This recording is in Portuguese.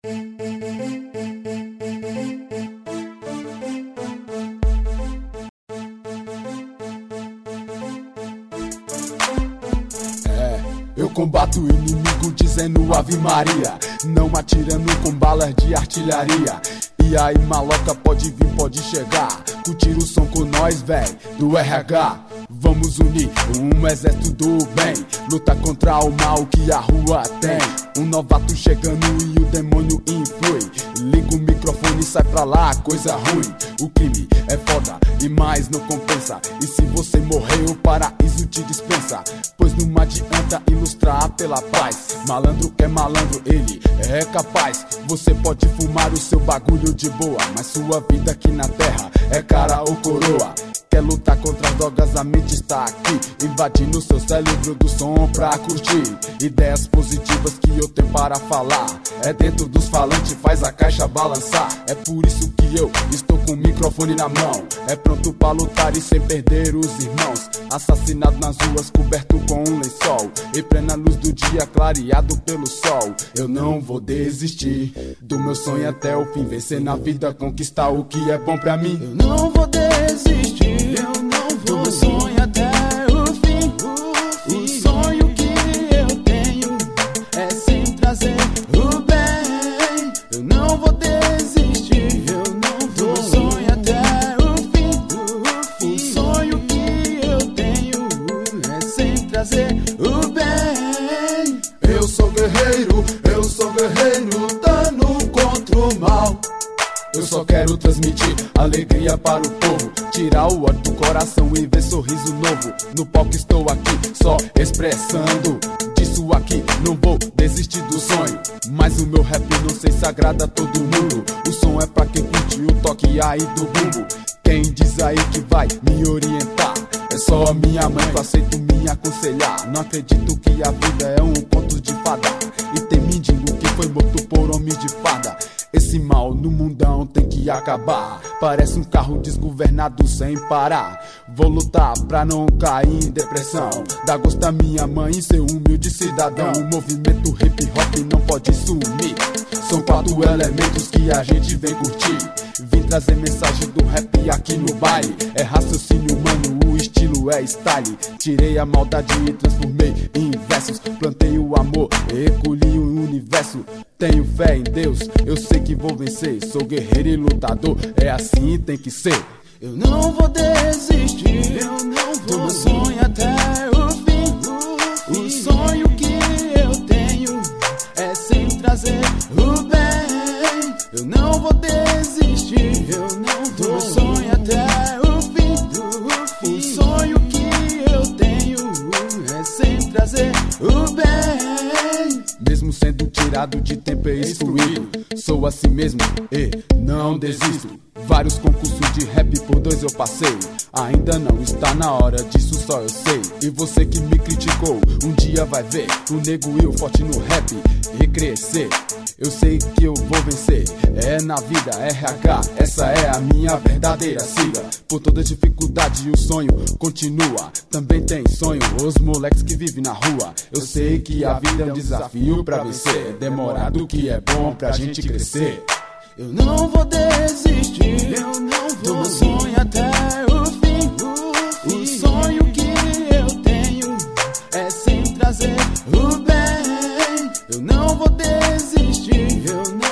Eu combato o inimigo dizendo Ave Maria, não atirando com balas de artilharia. E aí maloca, pode vir, pode chegar, curtir o som com nós, véi, do RH. Vamos unir um exército do bem, luta contra o mal que a rua tem. Um novato chegando e o demônio influi, liga o microfone e sai pra lá, coisa ruim. O crime é foda e mais não compensa, e se você morrer o paraíso te dispensa. Pois não adianta ilustrar pela paz, malandro que é malandro, ele é capaz. Você pode fumar o seu bagulho de boa, mas sua vida aqui na terra é cara ou coroa. Quer lutar contra as drogas, a mente está aqui, invadindo seu cérebro do som pra curtir. Ideias positivas que eu tenho para falar, é dentro dos falantes, faz a caixa balançar. É por isso que eu estou com o microfone na mão, é pronto pra lutar e sem perder os irmãos. Assassinado nas ruas, coberto com um lençol, em plena luz do dia, clareado pelo sol. Eu não vou desistir do meu sonho até o fim, vencer na vida, conquistar o que é bom pra mim. Eu não vou desistir, eu não vou, meu sonho até o fim. O sonho que eu tenho é sempre trazer o bem. Eu não vou desistir, eu não vou, meu sonho até o fim. O sonho que eu tenho é sempre trazer o bem. Eu sou guerreiro, lutando contra o mal. Eu só quero transmitir alegria para o povo, tirar o ódio do coração e ver sorriso novo. No palco estou aqui, só expressando disso aqui, não vou desistir do sonho. Mas o meu rap não sei se agrada a todo mundo, o som é pra quem curte o toque aí do bumbo. Quem diz aí que vai me orientar? É só a minha mãe que eu aceito me aconselhar. Não acredito que a vida é um conto de fada, e tem mendigo que foi morto por homens de farda. Esse mal no mundão tem que acabar, parece um carro desgovernado sem parar. Vou lutar pra não cair em depressão, dá gosto a minha mãe e ser humilde cidadão. O movimento hip hop não pode sumir, são 4 elementos que a gente vem curtir. Vim trazer mensagem do rap aqui no baile, é raciocínio humano, o estilo é style. Tirei a maldade e transformei em versos, plantei o amor e recolhi o universo. Tenho fé em Deus, eu sei que vou vencer, sou guerreiro e lutador, é assim tem que ser. Eu não vou desistir, eu não vou, meu sonho até o fim. O sonho que eu tenho é sempre trazer o bem. Eu não vou desistir, eu não vou, meu sonho até o fim. O sonho que eu tenho é sempre trazer o bem. Mesmo sendo tirado de tempo e excluído, sou assim mesmo e não desisto. Vários concursos de rap por 2 eu passei, ainda não está na hora, disso só eu sei. E você que me criticou, um dia vai ver o nego e o forte no rap e crescer. Eu sei que eu vou vencer, é na vida, RH, essa é a minha verdadeira sigla. Por toda dificuldade o sonho continua, também tem sonho os moleques que vivem na rua. Eu sei que a vida é um desafio pra vencer, é demorado que é bom pra gente crescer. Eu não vou desistir, eu não vou, meu sonho até o fim. O sonho que eu tenho é sempre trazer o bem. Eu não vou desistir, eu não